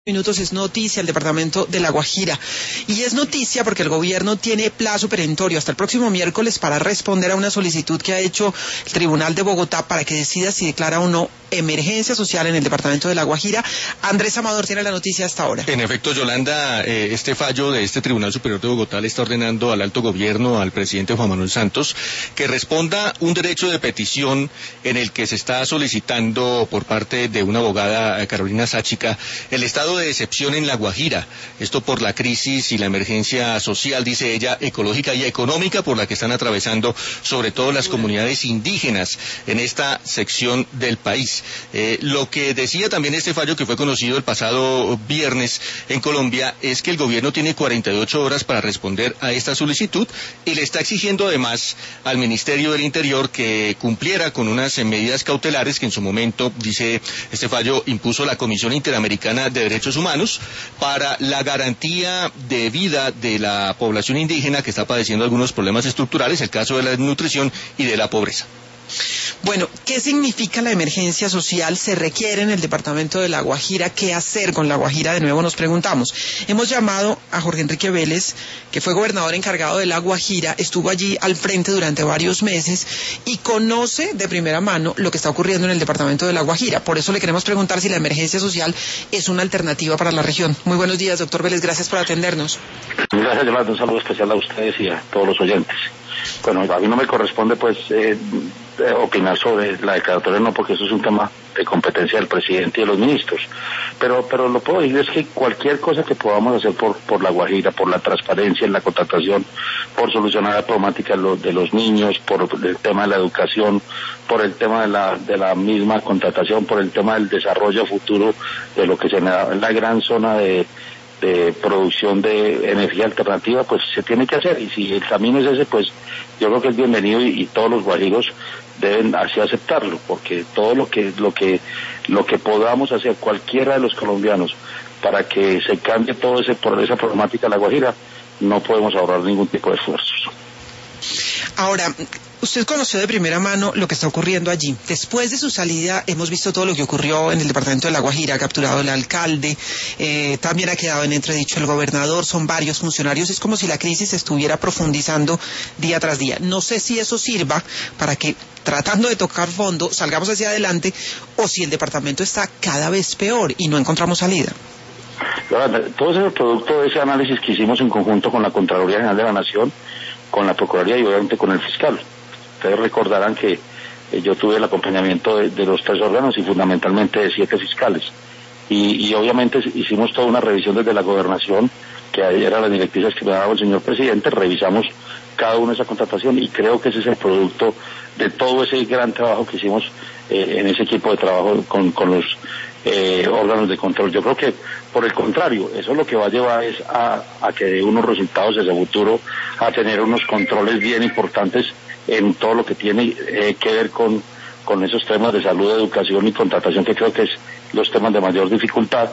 Minutos es noticia el departamento de La Guajira, y es noticia porque el gobierno tiene plazo perentorio hasta el próximo miércoles para responder a una solicitud que ha hecho el Tribunal de Bogotá para que decida si declara o no emergencia social en el departamento de La Guajira. Andrés Amador tiene la noticia hasta ahora. En efecto, Yolanda, este fallo de este Tribunal Superior de Bogotá le está ordenando al alto gobierno, al presidente Juan Manuel Santos, que responda un derecho de petición en el que se está solicitando por parte de una abogada, Carolina Sáchica, el estado de excepción en La Guajira. Esto por la crisis y la emergencia social, dice ella, ecológica y económica por la que están atravesando sobre todo las comunidades indígenas en esta sección del país. Lo que decía también este fallo, que fue conocido el pasado viernes en Colombia, es que el gobierno tiene 48 horas para responder a esta solicitud y le está exigiendo además al Ministerio del Interior que cumpliera con unas medidas cautelares que en su momento, dice este fallo, impuso la Comisión Interamericana de Derechos Humanos para la garantía de vida de la población indígena que está padeciendo algunos problemas estructurales, el caso de la desnutrición y de la pobreza. Bueno, ¿qué significa la emergencia social? ¿Se requiere en el departamento de La Guajira? ¿Qué hacer con La Guajira? De nuevo nos preguntamos. Hemos llamado a Jorge Enrique Vélez, que fue gobernador encargado de La Guajira, estuvo allí al frente durante varios meses y conoce de primera mano lo que está ocurriendo en el departamento de La Guajira. Por eso le queremos preguntar si la emergencia social es una alternativa para la región. Muy buenos días, doctor Vélez, gracias por atendernos. Gracias, Yolanda, un saludo especial a ustedes y a todos los oyentes. Bueno, a mí no me corresponde opinar sobre la declaratoria, no, porque eso es un tema de competencia del presidente y de los ministros, pero lo puedo decir es que cualquier cosa que podamos hacer por La Guajira, por la transparencia en la contratación, por solucionar la problemática de los niños, por el tema de la educación, por el tema de la misma contratación, por el tema del desarrollo futuro de lo que se me da en la gran zona de producción de energía alternativa, pues se tiene que hacer, y si el camino es ese, pues yo creo que es bienvenido y todos los guajiros deben así aceptarlo, porque todo lo que podamos hacer cualquiera de los colombianos para que se cambie por esa problemática de La Guajira, no podemos ahorrar ningún tipo de esfuerzos. Ahora, usted conoció de primera mano lo que está ocurriendo allí. Después de su salida hemos visto todo lo que ocurrió en el departamento de La Guajira, ha capturado el alcalde, también ha quedado en entredicho el gobernador, son varios funcionarios, es como si la crisis estuviera profundizando día tras día. No sé si eso sirva para que, tratando de tocar fondo, salgamos hacia adelante, o si el departamento está cada vez peor y no encontramos salida. Todo ese producto de ese análisis que hicimos en conjunto con la Contraloría General de la Nación, con la Procuraduría y obviamente con el fiscal. Ustedes recordarán que yo tuve el acompañamiento de los 3 órganos y fundamentalmente de 7 fiscales. Y obviamente hicimos toda una revisión desde la gobernación, que eran las directrices que me daba el señor presidente, revisamos cada una de esa contratación y creo que ese es el producto de todo ese gran trabajo que hicimos en ese equipo de trabajo con los órganos de control. Yo creo que, por el contrario, eso lo que va a llevar es a que dé unos resultados desde el futuro, a tener unos controles bien importantes en todo lo que tiene que ver con esos temas de salud, educación y contratación, que creo que es los temas de mayor dificultad,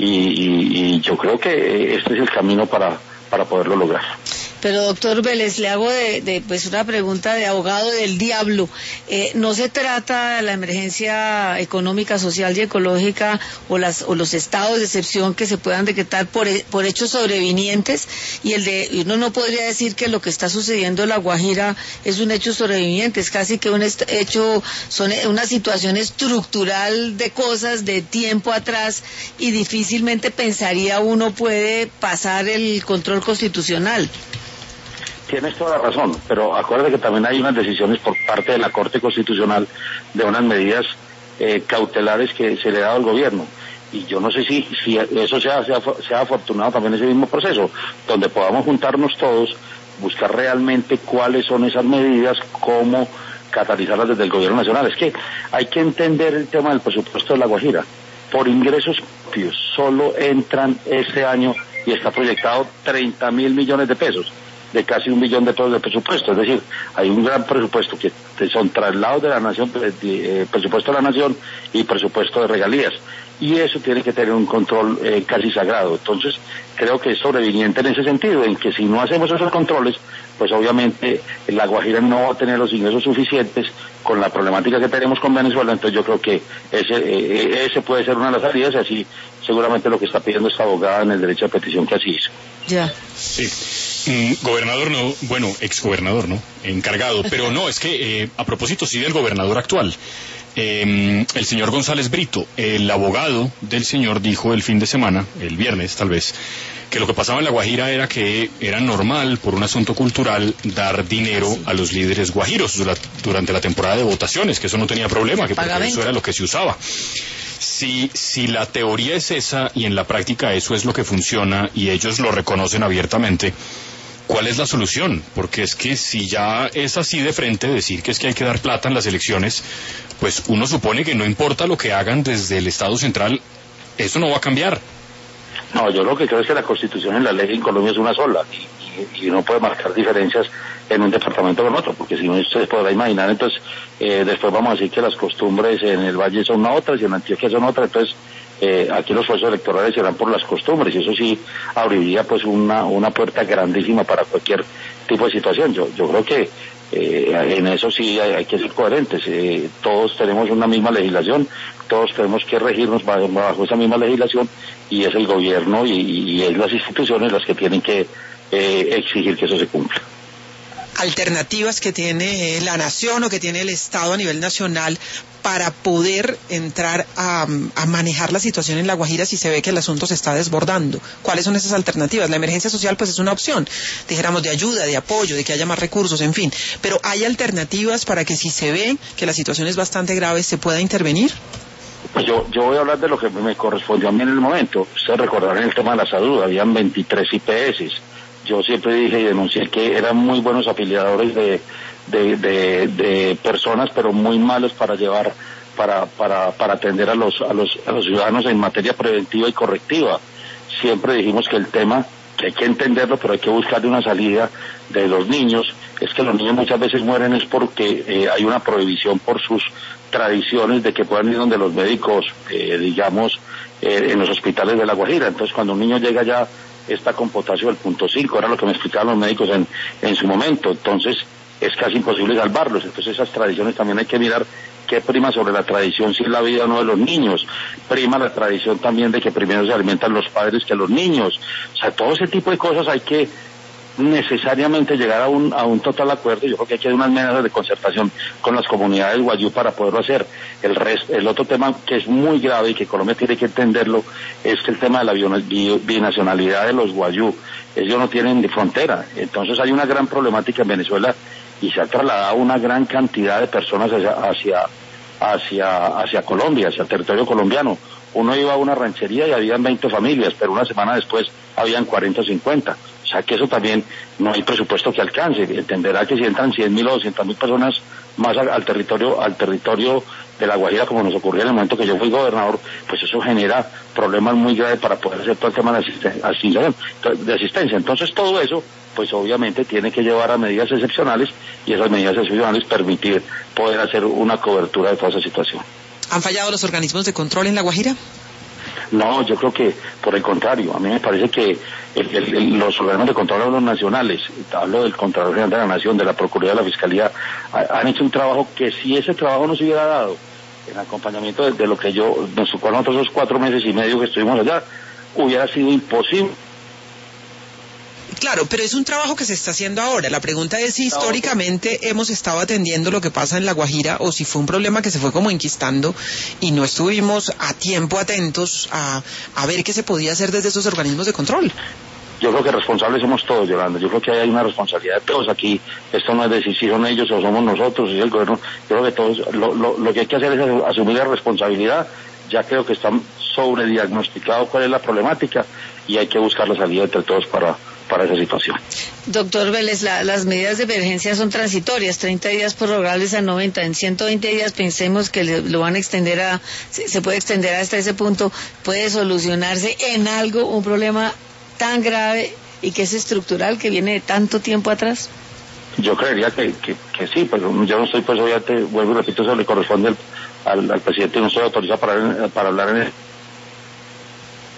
y yo creo que este es el camino para poderlo lograr. Pero doctor Vélez, le hago pues una pregunta de abogado del diablo. ¿No se trata de la emergencia económica, social y ecológica o los estados de excepción que se puedan decretar por hechos sobrevinientes? Y uno no podría decir que lo que está sucediendo en La Guajira es un hecho sobreviniente, es casi que un hecho, son una situación estructural de cosas de tiempo atrás, y difícilmente pensaría uno puede pasar el control constitucional. Tienes toda la razón, pero acuérdate que también hay unas decisiones por parte de la Corte Constitucional de unas medidas cautelares que se le ha dado al gobierno. Y yo no sé si eso sea afortunado también ese mismo proceso, donde podamos juntarnos todos, buscar realmente cuáles son esas medidas, cómo catalizarlas desde el gobierno nacional. Es que hay que entender el tema del presupuesto de La Guajira. Por ingresos propios solo entran este año, y está proyectado 30.000 millones de pesos, de casi 1 billón de pesos de presupuesto. Es decir, hay un gran presupuesto que son traslados de la nación, presupuesto de la nación y presupuesto de regalías. y eso tiene que tener un control casi sagrado. Entonces, creo que es sobreviniente en ese sentido, en que si no hacemos esos controles, pues obviamente La Guajira no va a tener los ingresos suficientes con la problemática que tenemos con Venezuela. Entonces yo creo que ese puede ser una de las salidas, y así seguramente lo que está pidiendo esta abogada en el derecho de petición que así hizo. Ya. Sí. Gobernador no, bueno, exgobernador, ¿no? Encargado, pero no, es que a propósito sí del gobernador actual, el señor González Brito, el abogado del señor, dijo el fin de semana, el viernes tal vez, que lo que pasaba en La Guajira era que era normal, por un asunto cultural, dar dinero a los líderes guajiros durante la temporada de votaciones, que eso no tenía problema, que porque eso era lo que se usaba. Si la teoría es esa y en la práctica eso es lo que funciona y ellos lo reconocen abiertamente, ¿cuál es la solución? Porque es que si ya es así de frente decir que es que hay que dar plata en las elecciones, pues uno supone que no importa lo que hagan desde el Estado central, eso no va a cambiar. No, yo lo que creo es que la Constitución y la ley en Colombia es una sola, y no puede marcar diferencias en un departamento con otro, porque si no usted podrá imaginar, entonces después vamos a decir que las costumbres en el Valle son otras y en Antioquia son otras. Entonces aquí los procesos electorales serán por las costumbres, y eso sí abriría pues una puerta grandísima para cualquier tipo de situación. Yo creo que en eso sí hay que ser coherentes. Todos tenemos una misma legislación, todos tenemos que regirnos bajo esa misma legislación, y es el gobierno y es las instituciones las que tienen que exigir que eso se cumpla. Alternativas que tiene la nación o que tiene el Estado a nivel nacional para poder entrar a manejar la situación en La Guajira si se ve que el asunto se está desbordando. ¿Cuáles son esas alternativas? La emergencia social pues es una opción, dijéramos, de ayuda, de apoyo, de que haya más recursos, en fin. Pero ¿hay alternativas para que si se ve que la situación es bastante grave se pueda intervenir? Pues yo voy a hablar de lo que me correspondió a mí en el momento. Ustedes recordarán el tema de la salud, habían 23 IPS. Yo siempre dije y denuncié que eran muy buenos afiliadores de personas, pero muy malos para llevar, para atender a los ciudadanos en materia preventiva y correctiva. Siempre dijimos que el tema, que hay que entenderlo, pero hay que buscarle una salida de los niños. Es que los niños muchas veces mueren es porque hay una prohibición por sus tradiciones de que puedan ir donde los médicos, en los hospitales de La Guajira. Entonces cuando un niño llega ya está con potasio del 0.5, era lo que me explicaban los médicos en su momento. Entonces es casi imposible salvarlos. Entonces esas tradiciones también hay que mirar qué prima sobre la tradición, si es la vida o no de los niños. Prima la tradición también de que primero se alimentan los padres que los niños. O sea, todo ese tipo de cosas hay que necesariamente llegar a un total acuerdo. Yo creo que hay que dar unas medidas de concertación con las comunidades guayú para poderlo hacer. El otro tema que es muy grave y que Colombia tiene que entenderlo es que el tema de la binacionalidad de los guayú. Ellos no tienen ni frontera, entonces hay una gran problemática en Venezuela y se ha trasladado una gran cantidad de personas hacia Colombia, hacia el territorio colombiano. Uno iba a una ranchería y habían 20 familias, pero una semana después habían 40 o 50. O sea que eso también no hay presupuesto que alcance. Entenderá que si entran 100.000 o 200.000 personas más al territorio de La Guajira, como nos ocurrió en el momento que yo fui gobernador, pues eso genera problemas muy graves para poder hacer todo el tema de asistencia. Entonces todo eso, pues obviamente tiene que llevar a medidas excepcionales, y esas medidas excepcionales permitir poder hacer una cobertura de toda esa situación. ¿Han fallado los organismos de control en La Guajira? No, yo creo que por el contrario, a mí me parece que los organismos de control los nacionales, hablo del Contralor General de la Nación, de la Procuraduría, de la Fiscalía, han hecho un trabajo que si ese trabajo no se hubiera dado en acompañamiento de lo que nos tocó a nosotros esos 4 meses y medio que estuvimos allá, hubiera sido imposible. Claro, pero es un trabajo que se está haciendo ahora. La pregunta es si históricamente hemos estado atendiendo lo que pasa en La Guajira o si fue un problema que se fue como enquistando y no estuvimos a tiempo atentos a ver qué se podía hacer desde esos organismos de control. Yo creo que responsables somos todos, Yolanda. Yo creo que hay una responsabilidad de todos aquí. Esto no es decir si son ellos o somos nosotros, si es el gobierno. Yo creo que todos, lo que hay que hacer es asumir la responsabilidad. Ya creo que está sobrediagnosticado cuál es la problemática y hay que buscar la salida entre todos para esa situación. Doctor Vélez, las medidas de emergencia son transitorias, 30 días prorrogables a 90, en 120 días pensemos que lo van a extender se puede extender hasta ese punto, puede solucionarse en algo un problema tan grave y que es estructural, que viene de tanto tiempo atrás. Yo creería que sí, pero yo no estoy, pues obviamente, vuelvo y repito, eso le corresponde al presidente, no estoy autorizado para hablar en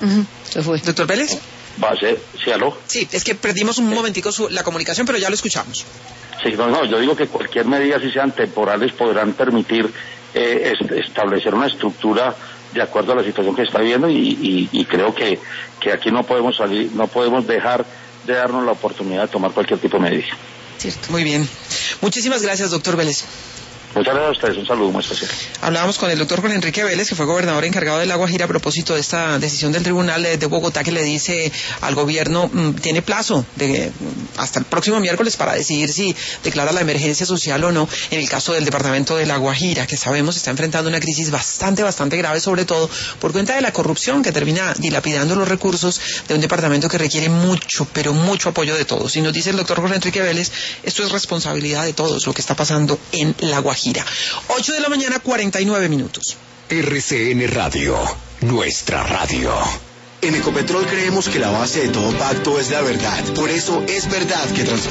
Se fue. Doctor Vélez. ¿Sí, aló? Sí, es que perdimos un momentico la comunicación, pero ya lo escuchamos. Sí, no, yo digo que cualquier medida, si sean temporales, podrán permitir establecer una estructura de acuerdo a la situación que está viviendo y creo que aquí no podemos dejar de darnos la oportunidad de tomar cualquier tipo de medida. Cierto. Muy bien. Muchísimas gracias, doctor Vélez. Muchas gracias a ustedes, un saludo muy especial. Hablábamos con el doctor Juan Enrique Vélez, que fue gobernador encargado de La Guajira, a propósito de esta decisión del Tribunal de Bogotá, que le dice al gobierno, tiene plazo hasta el próximo miércoles para decidir si declara la emergencia social o no, en el caso del departamento de La Guajira, que sabemos está enfrentando una crisis bastante grave, sobre todo por cuenta de la corrupción que termina dilapidando los recursos de un departamento que requiere mucho, pero mucho apoyo de todos. Y nos dice el doctor Juan Enrique Vélez, esto es responsabilidad de todos lo que está pasando en La Guajira. 8 de la mañana, 49 minutos. RCN Radio, nuestra radio. En Ecopetrol creemos que la base de todo pacto es la verdad. Por eso es verdad que